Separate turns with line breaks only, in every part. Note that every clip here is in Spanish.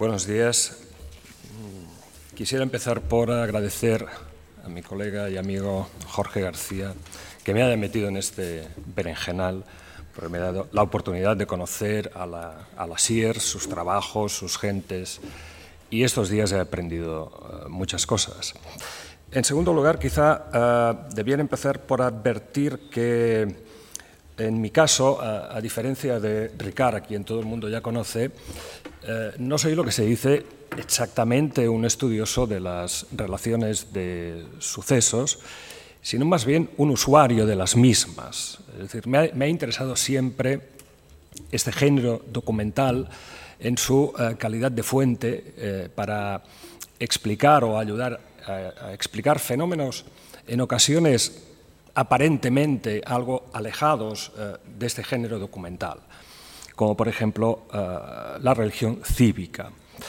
Buenos días. Quisiera empezar por agradecer a mi colega y amigo Jorge García que me haya metido en este berenjenal, porque me ha dado la oportunidad de conocer a la SIER, sus trabajos, sus gentes, y estos días he aprendido muchas cosas. En segundo lugar, quizá debiera empezar por advertir que, en mi caso, a diferencia de Ricard, a quien todo el mundo ya conoce, no soy lo que se dice exactamente un estudioso de las relaciones de sucesos, sino más bien un usuario de las mismas. Es decir, me ha interesado siempre este género documental en su calidad de fuente para explicar o ayudar a explicar fenómenos en ocasiones aparentemente algo alejados de este género documental, como por ejemplo la religión cívica.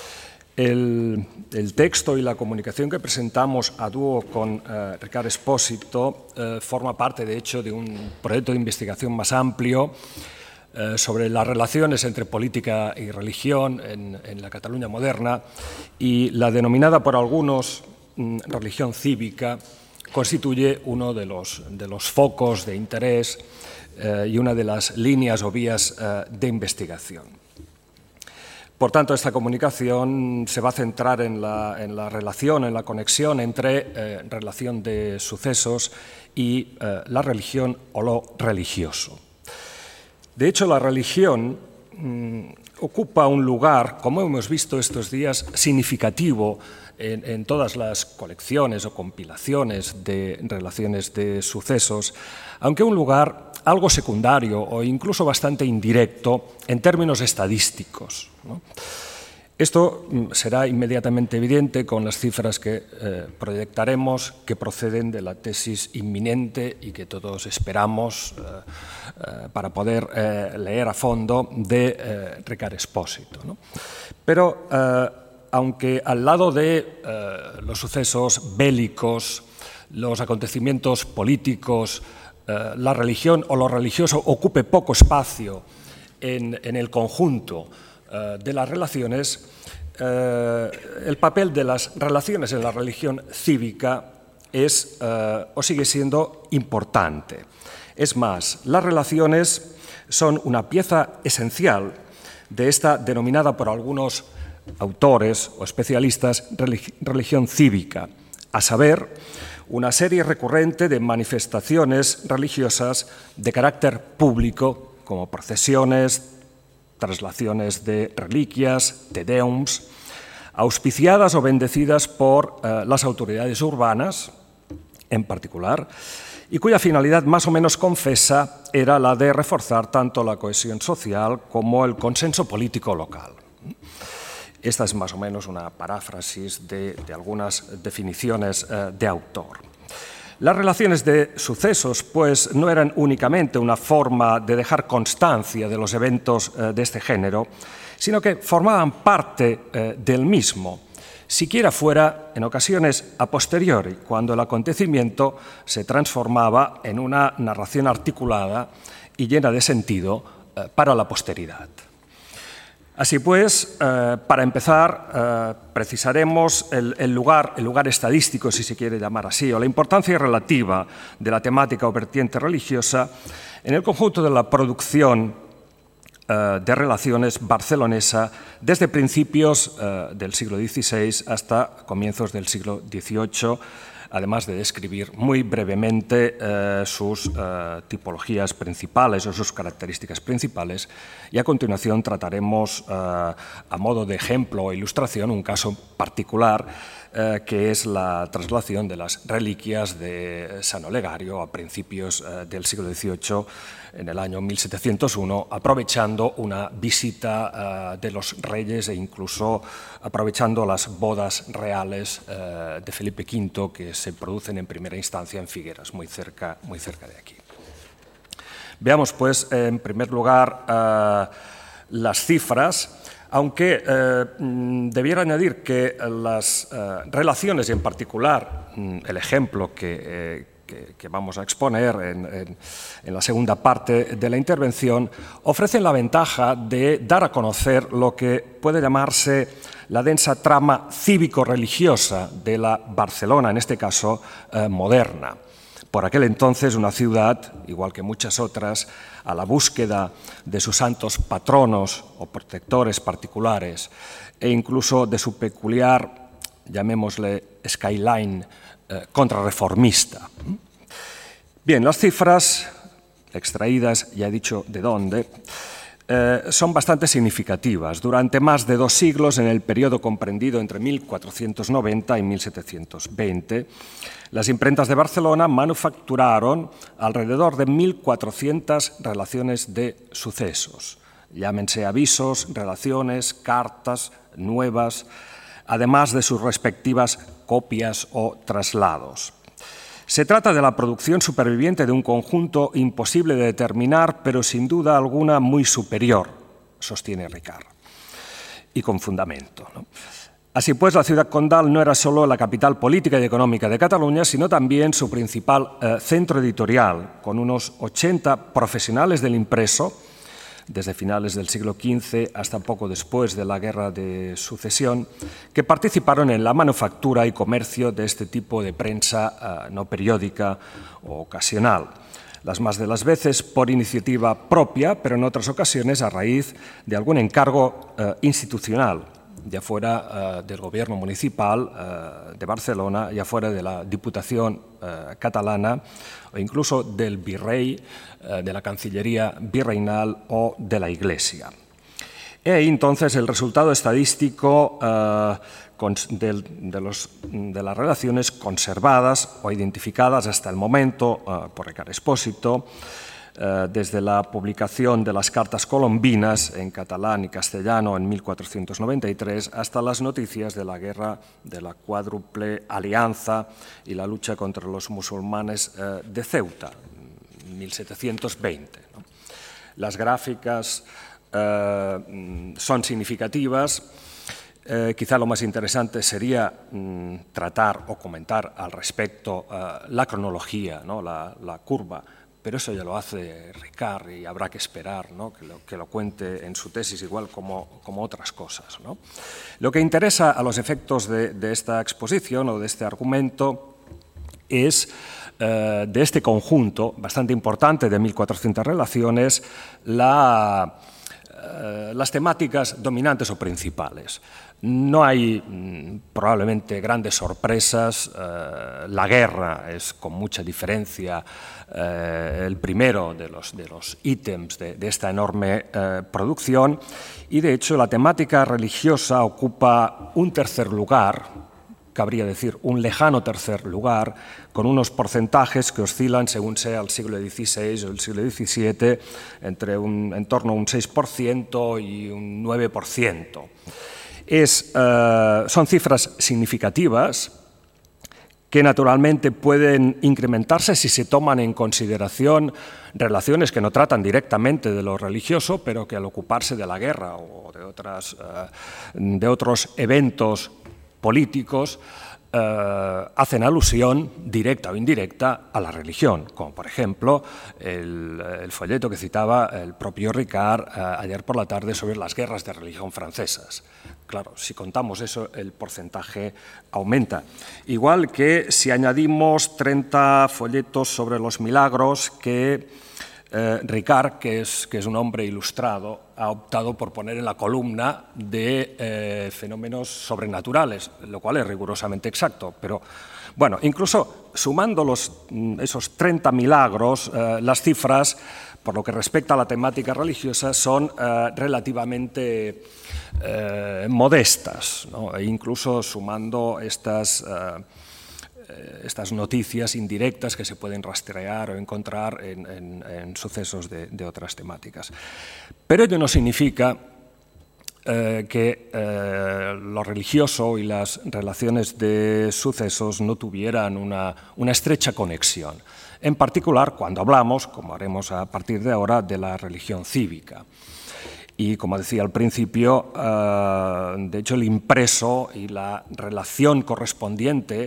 El texto y la comunicación que presentamos a dúo con Ricard Espósito forma parte, de hecho, de un proyecto de investigación más amplio sobre las relaciones entre política y religión en la Cataluña moderna, y la denominada por algunos religión cívica constituye uno de los focos de interés y una de las líneas o vías de investigación. Por tanto, esta comunicación se va a centrar en la relación, en la conexión entre relación de sucesos y la religión o lo religioso. De hecho, la religión ocupa un lugar, como hemos visto estos días, significativo en todas las colecciones o compilaciones de relaciones de sucesos, aunque un lugar algo secundario o incluso bastante indirecto en términos estadísticos, ¿no? Esto será inmediatamente evidente con las cifras que proyectaremos, que proceden de la tesis inminente y que todos esperamos para poder leer a fondo de Ricard Espósito, ¿no? Pero aunque al lado de los sucesos bélicos, los acontecimientos políticos, la religión o lo religioso ocupe poco espacio en el conjunto de las relaciones, el papel de las relaciones en la religión cívica es o sigue siendo importante. Es más, las relaciones son una pieza esencial de esta denominada por algunos autores o especialistas religión cívica, a saber, una serie recurrente de manifestaciones religiosas de carácter público, como procesiones, traslaciones de reliquias, te deums, auspiciadas o bendecidas por las autoridades urbanas, en particular, y cuya finalidad más o menos confesa era la de reforzar tanto la cohesión social como el consenso político local. Esta es más o menos una paráfrasis de algunas definiciones de autor. Las relaciones de sucesos, pues, no eran únicamente una forma de dejar constancia de los eventos de este género, sino que formaban parte del mismo, siquiera fuera en ocasiones a posteriori, cuando el acontecimiento se transformaba en una narración articulada y llena de sentido para la posteridad. Así pues, para empezar, precisaremos el lugar estadístico, si se quiere llamar así, o la importancia relativa de la temática o vertiente religiosa en el conjunto de la producción de relaciones barcelonesa desde principios del siglo XVI hasta comienzos del siglo XVIII, además de describir muy brevemente sus tipologías principales o sus características principales, y a continuación trataremos, a modo de ejemplo o ilustración, un caso particular que es la traslación de las reliquias de San Olegario a principios del siglo XVIII, en el año 1701, aprovechando una visita de los reyes e incluso aprovechando las bodas reales de Felipe V que se producen en primera instancia en Figueras, muy cerca de aquí. Veamos, pues, en primer lugar las cifras, aunque debiera añadir que las relaciones, y en particular el ejemplo que que vamos a exponer en la segunda parte de la intervención, ofrecen la ventaja de dar a conocer lo que puede llamarse la densa trama cívico-religiosa de la Barcelona, en este caso moderna. Por aquel entonces una ciudad, igual que muchas otras, a la búsqueda de sus santos patronos o protectores particulares e incluso de su peculiar, llamémosle, skyline contrarreformista. Bien, las cifras extraídas, ya he dicho de dónde, son bastante significativas. Durante más de 2 siglos, en el periodo comprendido entre 1490 y 1720, las imprentas de Barcelona manufacturaron alrededor de 1.400 relaciones de sucesos. Llámense avisos, relaciones, cartas, nuevas, además de sus respectivas copias o traslados. Se trata de la producción superviviente de un conjunto imposible de determinar, pero sin duda alguna muy superior, sostiene Ricard, y con fundamento, ¿no? Así pues, la ciudad condal no era solo la capital política y económica de Cataluña, sino también su principal centro editorial, con unos 80 profesionales del impreso, desde finales del siglo XV hasta poco después de la Guerra de Sucesión, que participaron en la manufactura y comercio de este tipo de prensa no periódica o ocasional. Las más de las veces por iniciativa propia, pero en otras ocasiones a raíz de algún encargo institucional, ya fuera del gobierno municipal de Barcelona, ya fuera de la Diputación catalana o incluso del virrey, de la Cancillería virreinal o de la Iglesia. Y ahí entonces el resultado estadístico de las relaciones conservadas o identificadas hasta el momento por Ricard Espósito, desde la publicación de las cartas colombinas en catalán y castellano en 1493 hasta las noticias de la guerra de la Cuádruple Alianza y la lucha contra los musulmanes de Ceuta, 1720. ¿no? Las gráficas son significativas. Quizá lo más interesante sería tratar o comentar al respecto la cronología, ¿no? la curva, pero eso ya lo hace Ricard y habrá que esperar, ¿no? que lo cuente en su tesis igual como otras cosas, ¿no? Lo que interesa a los efectos de esta exposición o de este argumento es de este conjunto bastante importante de 1.400 relaciones las temáticas dominantes o principales. No hay probablemente grandes sorpresas. La guerra es con mucha diferencia el primero de los ítems de esta enorme producción y de hecho la temática religiosa ocupa un tercer lugar, cabría decir un lejano tercer lugar, con unos porcentajes que oscilan según sea el siglo XVI o el siglo XVII en torno a un 6% y un 9%. Son cifras significativas que naturalmente pueden incrementarse si se toman en consideración relaciones que no tratan directamente de lo religioso, pero que al ocuparse de la guerra o de otros eventos políticos hacen alusión directa o indirecta a la religión, como por ejemplo el folleto que citaba el propio Ricard ayer por la tarde sobre las guerras de religión francesas. Claro, si contamos eso, el porcentaje aumenta. Igual que si añadimos 30 folletos sobre los milagros que Ricard, que es un hombre ilustrado, ha optado por poner en la columna de fenómenos sobrenaturales, lo cual es rigurosamente exacto. Pero, bueno, incluso sumando esos 30 milagros, las cifras, por lo que respecta a la temática religiosa, son relativamente modestas, ¿no? E incluso sumando estas noticias indirectas que se pueden rastrear o encontrar en sucesos de otras temáticas. Pero ello no significa que lo religioso y las relaciones de sucesos no tuvieran una estrecha conexión, en particular cuando hablamos, como haremos a partir de ahora, de la religión cívica. Y, como decía al principio, de hecho el impreso y la relación correspondiente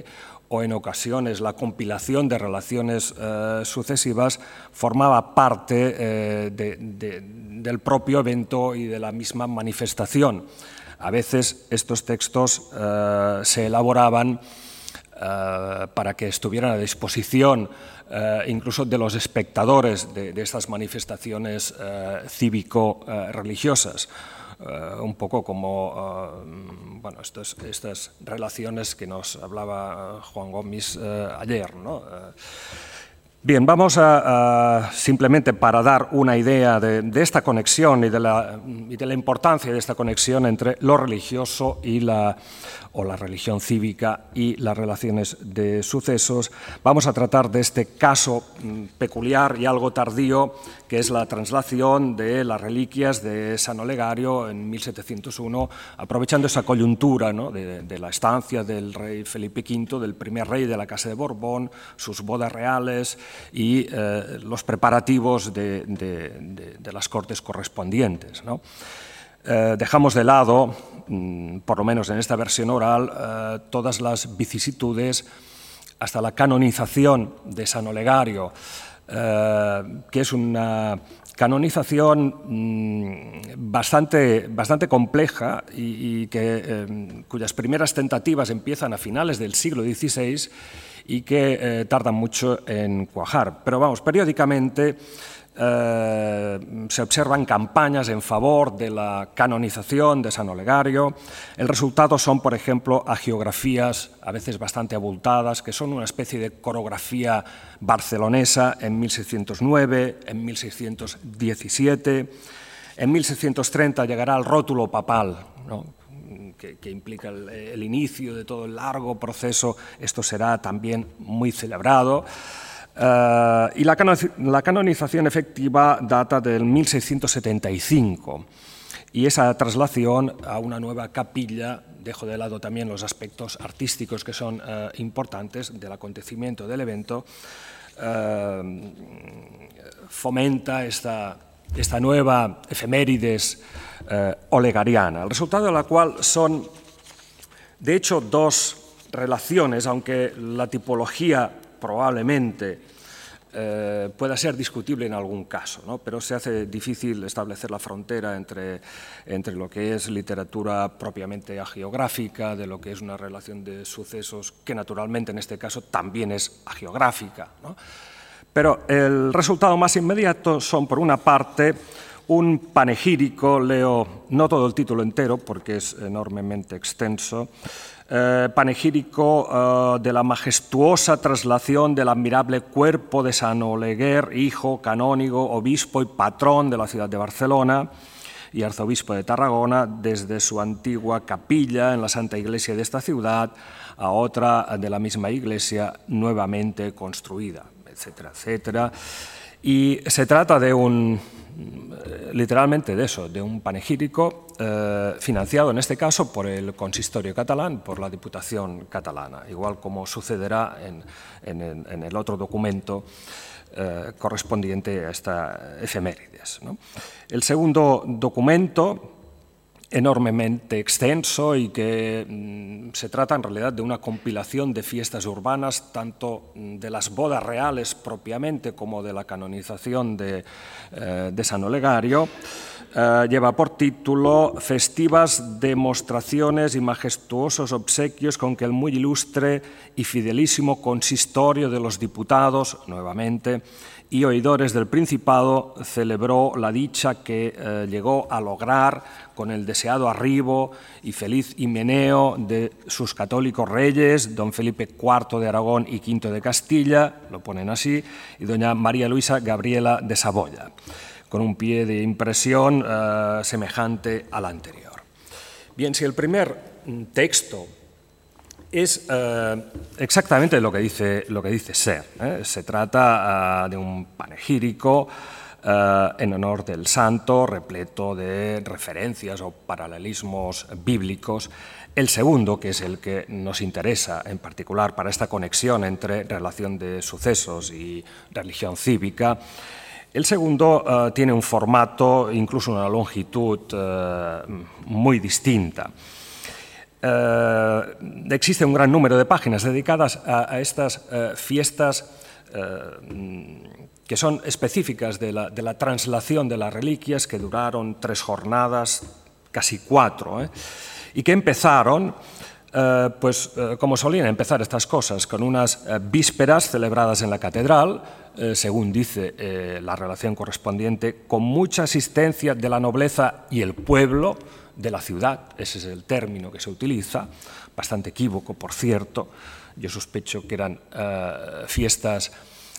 o en ocasiones la compilación de relaciones sucesivas formaba parte del propio evento y de la misma manifestación. A veces estos textos se elaboraban para que estuvieran a disposición incluso de los espectadores de estas manifestaciones cívico-religiosas. Un poco como bueno, estas relaciones que nos hablaba Juan Gomis ayer, ¿no? Bien, vamos simplemente para dar una idea de esta conexión y de la importancia de esta conexión entre lo religioso y la religión cívica y las relaciones de sucesos, vamos a tratar de este caso peculiar y algo tardío, que es la traslación de las reliquias de San Olegario en 1701, aprovechando esa coyuntura, ¿no?, de la estancia del rey Felipe V, del primer rey de la Casa de Borbón, sus bodas reales y los preparativos de las cortes correspondientes, ¿no? Dejamos de lado, por lo menos en esta versión oral, todas las vicisitudes hasta la canonización de San Olegario, que es una canonización bastante compleja y cuyas primeras tentativas empiezan a finales del siglo XVI y que tardan mucho en cuajar. Pero vamos, periódicamente se observan campañas en favor de la canonización de San Olegario. El resultado son, por ejemplo, hagiografías, a veces bastante abultadas, que son una especie de coreografía barcelonesa en 1609, en 1617. En 1630 llegará el rótulo papal, ¿no?, que implica el inicio de todo el largo proceso. Esto será también muy celebrado. Y la canonización efectiva data del 1675 y esa traslación a una nueva capilla, dejo de lado también los aspectos artísticos que son importantes del acontecimiento del evento, fomenta esta nueva efemérides olegariana, el resultado de la cual son, de hecho, dos relaciones, aunque la tipología probablemente pueda ser discutible en algún caso, ¿no?, pero se hace difícil establecer la frontera entre lo que es literatura propiamente hagiográfica, de lo que es una relación de sucesos que naturalmente en este caso también es hagiográfica, ¿no? Pero el resultado más inmediato son, por una parte, un panegírico, leo no todo el título entero porque es enormemente extenso, panegírico de la majestuosa traslación del admirable cuerpo de San Oleguer, hijo, canónigo, obispo y patrón de la ciudad de Barcelona y arzobispo de Tarragona, desde su antigua capilla en la Santa Iglesia de esta ciudad a otra de la misma iglesia nuevamente construida, etcétera, etcétera. Y se trata de literalmente de eso, de un panegírico financiado en este caso por el consistorio catalán, por la Diputación catalana, igual como sucederá en el otro documento correspondiente a esta efemérides, ¿no? El segundo documento, enormemente extenso y que se trata en realidad de una compilación de fiestas urbanas, tanto de las bodas reales propiamente como de la canonización de San Olegario, lleva por título Festivas demostraciones y majestuosos obsequios con que el muy ilustre y fidelísimo consistorio de los diputados, nuevamente, y oidores del Principado celebró la dicha que llegó a lograr con el deseado arribo y feliz himeneo de sus católicos reyes, don Felipe IV de Aragón y V de Castilla, lo ponen así, y doña María Luisa Gabriela de Saboya, con un pie de impresión semejante al anterior. Bien, si el primer texto es exactamente lo que dice ser, ¿eh? Se trata de un panegírico en honor del santo, repleto de referencias o paralelismos bíblicos. El segundo, que es el que nos interesa en particular para esta conexión entre relación de sucesos y religión cívica, el segundo tiene un formato, incluso una longitud muy distinta. Existe un gran número de páginas dedicadas a estas fiestas que son específicas de la translación de las reliquias, que duraron 3 jornadas, casi 4, y que empezaron, como solían empezar estas cosas, con unas vísperas celebradas en la catedral, según dice la relación correspondiente, con mucha asistencia de la nobleza y el pueblo de la ciudad. Ese es el término que se utiliza, bastante equívoco, por cierto. Yo sospecho que eran fiestas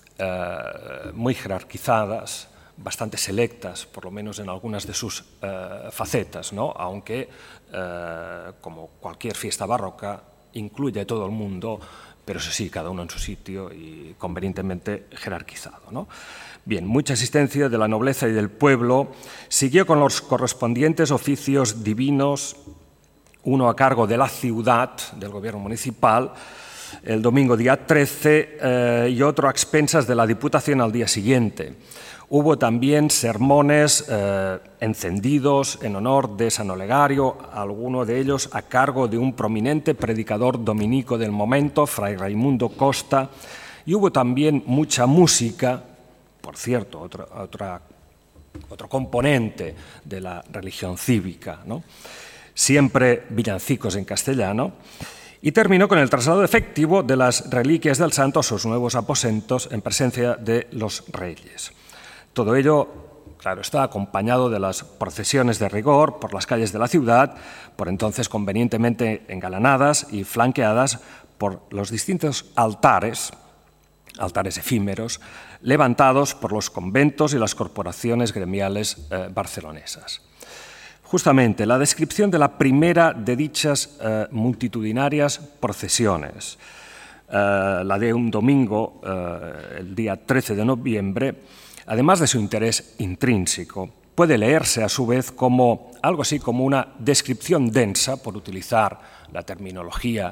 muy jerarquizadas, bastante selectas, por lo menos en algunas de sus facetas, ¿no? Aunque, como cualquier fiesta barroca, incluye a todo el mundo, pero eso sí, cada uno en su sitio y convenientemente jerarquizado, ¿no? Bien, mucha asistencia de la nobleza y del pueblo, siguió con los correspondientes oficios divinos, uno a cargo de la ciudad, del gobierno municipal, el domingo día 13 y otro a expensas de la Diputación al día siguiente. Hubo también sermones encendidos en honor de San Olegario, alguno de ellos a cargo de un prominente predicador dominico del momento, Fray Raimundo Costa, y hubo también mucha música, por cierto, otro componente de la religión cívica, ¿no? Siempre villancicos en castellano, y terminó con el traslado efectivo de las reliquias del santo a sus nuevos aposentos en presencia de los reyes. Todo ello, claro, está acompañado de las procesiones de rigor por las calles de la ciudad, por entonces convenientemente engalanadas y flanqueadas por los distintos altares efímeros, levantados por los conventos y las corporaciones gremiales barcelonesas. Justamente la descripción de la primera de dichas multitudinarias procesiones, la de un domingo, el día 13 de noviembre, además de su interés intrínseco, puede leerse a su vez como algo así como una descripción densa, por utilizar la terminología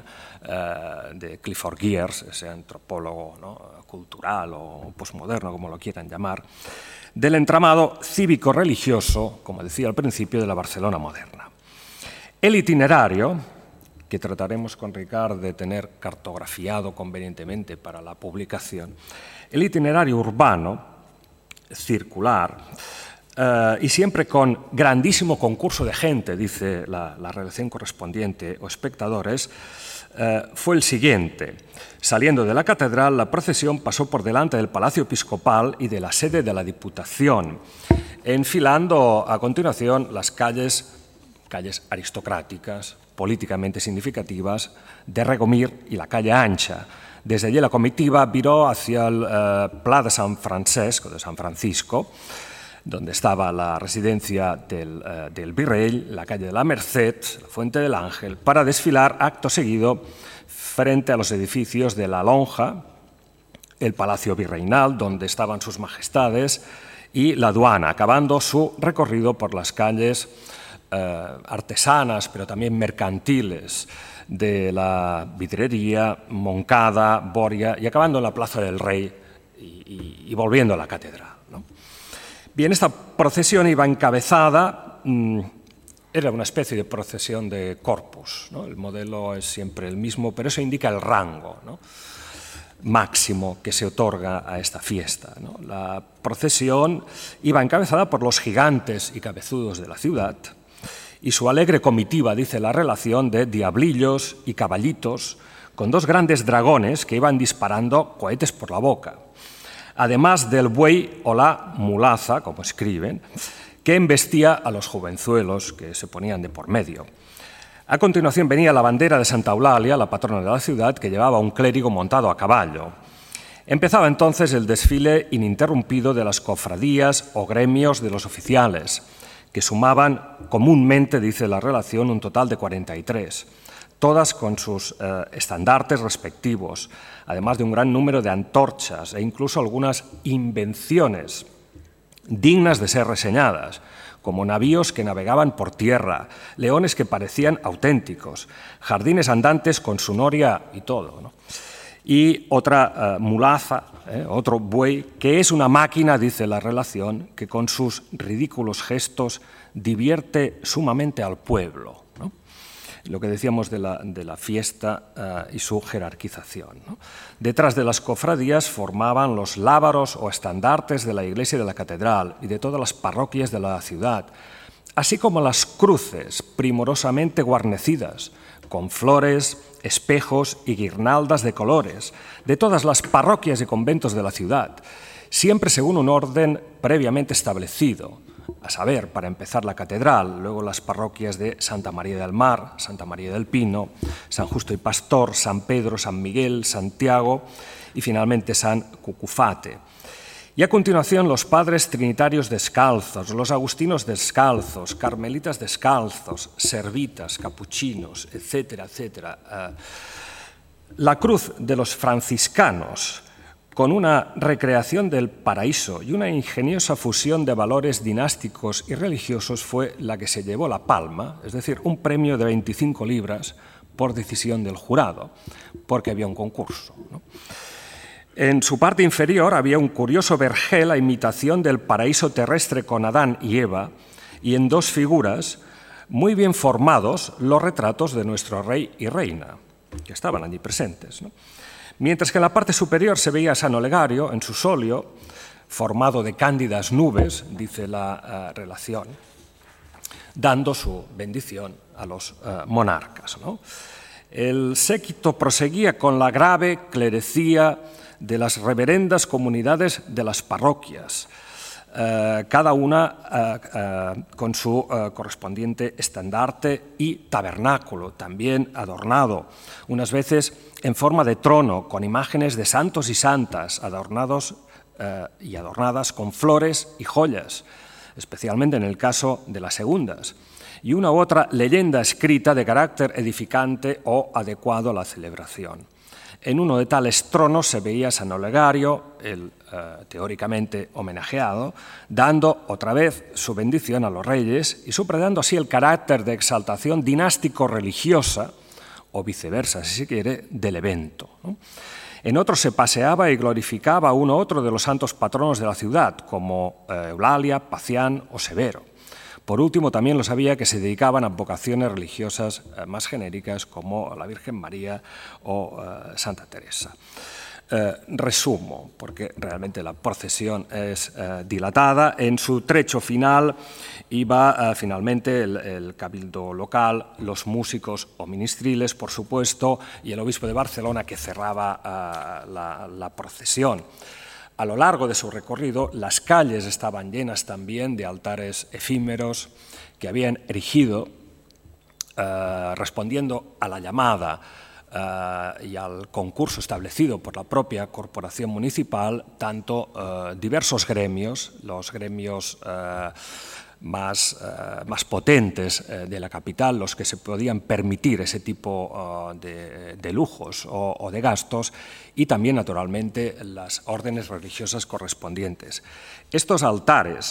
de Clifford Geertz, ese antropólogo, ¿no?, cultural o posmoderno, como lo quieran llamar, del entramado cívico-religioso, como decía al principio, de la Barcelona moderna. El itinerario, que trataremos con Ricard de tener cartografiado convenientemente para la publicación, el itinerario urbano, circular, y siempre con grandísimo concurso de gente, dice la relación correspondiente, o espectadores, fue el siguiente. Saliendo de la catedral, la procesión pasó por delante del Palacio Episcopal y de la sede de la Diputación, enfilando a continuación las calles aristocráticas, políticamente significativas, de Regomir y la calle Ancha. Desde allí la comitiva viró hacia el Pla de San Francisco, donde estaba la residencia del virrey, la calle de la Merced, la Fuente del Ángel, para desfilar acto seguido frente a los edificios de la Lonja, el Palacio Virreinal, donde estaban sus majestades, y la aduana, acabando su recorrido por las calles artesanas, pero también mercantiles, de la Vidrería, Moncada, Boria, y acabando en la Plaza del Rey y volviendo a la catedral, ¿no? Bien, esta procesión iba encabezada, era una especie de procesión de corpus, ¿no? El modelo es siempre el mismo, pero eso indica el rango, ¿no?, máximo que se otorga a esta fiesta, ¿no? La procesión iba encabezada por los gigantes y cabezudos de la ciudad, y su alegre comitiva, dice la relación, de diablillos y caballitos, con 2 grandes dragones que iban disparando cohetes por la boca, además del buey o la mulaza, como escriben, que embestía a los jovenzuelos que se ponían de por medio. A continuación venía la bandera de Santa Eulalia, la patrona de la ciudad, que llevaba un clérigo montado a caballo. Empezaba entonces el desfile ininterrumpido de las cofradías o gremios de los oficiales, que sumaban comúnmente, dice la relación, un total de 43, todas con sus estandartes respectivos, además de un gran número de antorchas e incluso algunas invenciones dignas de ser reseñadas, como navíos que navegaban por tierra, leones que parecían auténticos, jardines andantes con su noria y todo, ¿no? Y otra mulaza, otro buey, que es una máquina, dice la relación, que con sus ridículos gestos divierte sumamente al pueblo, ¿no? lo que decíamos de la fiesta y su jerarquización, ¿no? Detrás de las cofradías formaban los lábaros o estandartes de la iglesia y de la catedral y de todas las parroquias de la ciudad, así como las cruces primorosamente guarnecidas, con flores, espejos y guirnaldas de colores, de todas las parroquias y conventos de la ciudad, siempre según un orden previamente establecido, a saber, para empezar la catedral, luego las parroquias de Santa María del Mar, Santa María del Pino, San Justo y Pastor, San Pedro, San Miguel, Santiago y finalmente San Cucufate. Y a continuación los padres trinitarios descalzos, los agustinos descalzos, carmelitas descalzos, servitas, capuchinos, etcétera, etcétera. La cruz de los franciscanos, con una recreación del paraíso y una ingeniosa fusión de valores dinásticos y religiosos, fue la que se llevó la palma, es decir, un premio de 25 libras por decisión del jurado, porque había un concurso, ¿no? En su parte inferior había un curioso vergel a imitación del paraíso terrestre con Adán y Eva, y en dos figuras, muy bien formados, los retratos de nuestro rey y reina, que estaban allí presentes, ¿no? Mientras que en la parte superior se veía a San Olegario en su solio, formado de cándidas nubes, dice la relación, dando su bendición a los monarcas, ¿no? El séquito proseguía con la grave clerecía de las reverendas comunidades de las parroquias, cada una con su correspondiente estandarte y tabernáculo, también adornado, unas veces en forma de trono, con imágenes de santos y santas, adornados y adornadas con flores y joyas, especialmente en el caso de las segundas, y una u otra leyenda escrita de carácter edificante o adecuado a la celebración. En uno de tales tronos se veía a San Olegario, el teóricamente homenajeado, dando otra vez su bendición a los reyes y subrayando así el carácter de exaltación dinástico-religiosa, o viceversa, si se quiere, del evento, ¿no? En otro se paseaba y glorificaba a uno u otro de los santos patronos de la ciudad, como Eulalia, Pacián o Severo. Por último, también los había que se dedicaban a vocaciones religiosas más genéricas, como la Virgen María o Santa Teresa. Resumo, porque realmente la procesión es dilatada. En su trecho final iba finalmente el cabildo local, los músicos o ministriles, por supuesto, y el obispo de Barcelona, que cerraba la procesión. A lo largo de su recorrido, las calles estaban llenas también de altares efímeros que habían erigido, respondiendo a la llamada y al concurso establecido por la propia corporación municipal, tanto diversos gremios, los gremios más potentes de la capital, los que se podían permitir ese tipo de lujos o de gastos, y también, naturalmente, las órdenes religiosas correspondientes. Estos altares,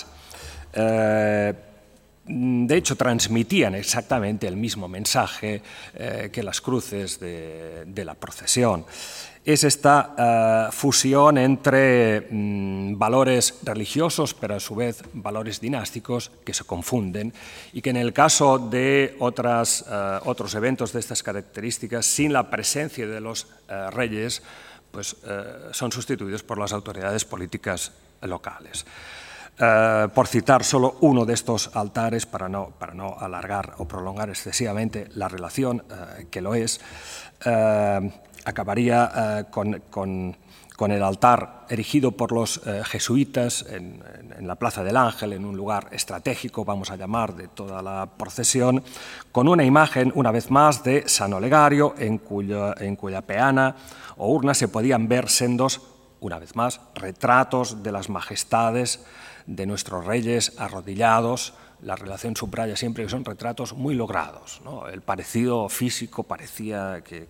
de hecho, transmitían exactamente el mismo mensaje que las cruces de la procesión. Es esta fusión entre valores religiosos, pero a su vez valores dinásticos que se confunden y que en el caso de otros eventos de estas características, sin la presencia de los reyes, pues, son sustituidos por las autoridades políticas locales. Por citar solo uno de estos altares, para no alargar o prolongar excesivamente la relación, que lo es, acabaría con el altar erigido por los jesuitas en la Plaza del Ángel, en un lugar estratégico, vamos a llamar, de toda la procesión, con una imagen, una vez más, de San Olegario, en cuya peana o urna se podían ver sendos, una vez más, retratos de las majestades de nuestros reyes arrodillados. La relación subraya siempre que son retratos muy logrados, ¿no? El parecido físico parecía que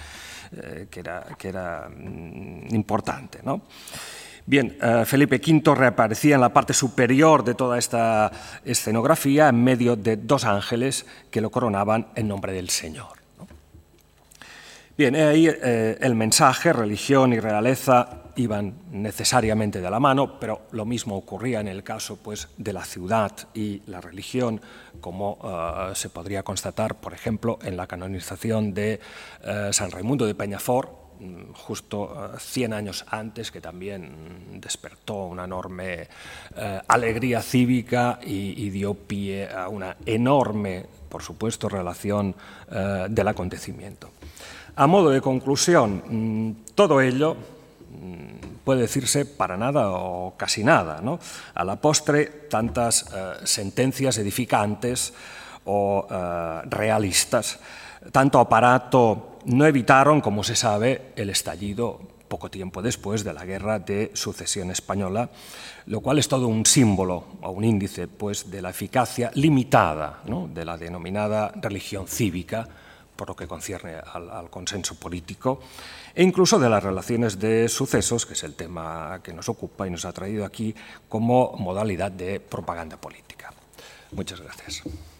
era importante, ¿no? Bien, Felipe V reaparecía en la parte superior de toda esta escenografía en medio de dos ángeles que lo coronaban en nombre del Señor, ¿no? Bien, ahí el mensaje, religión y realeza iban necesariamente de la mano, pero lo mismo ocurría en el caso pues, de la ciudad y la religión, como se podría constatar, por ejemplo, en la canonización de San Raimundo de Peñafort, justo 100 años antes, que también despertó una enorme alegría cívica y dio pie a una enorme, por supuesto, relación del acontecimiento. A modo de conclusión, todo ello puede decirse para nada o casi nada, ¿no? A la postre, tantas sentencias edificantes o realistas, tanto aparato no evitaron, como se sabe, el estallido poco tiempo después de la Guerra de Sucesión Española, lo cual es todo un símbolo o un índice pues, de la eficacia limitada, ¿no?, de la denominada religión cívica, por lo que concierne al consenso político, e incluso de las relaciones de sucesos, que es el tema que nos ocupa y nos ha traído aquí como modalidad de propaganda política. Muchas gracias.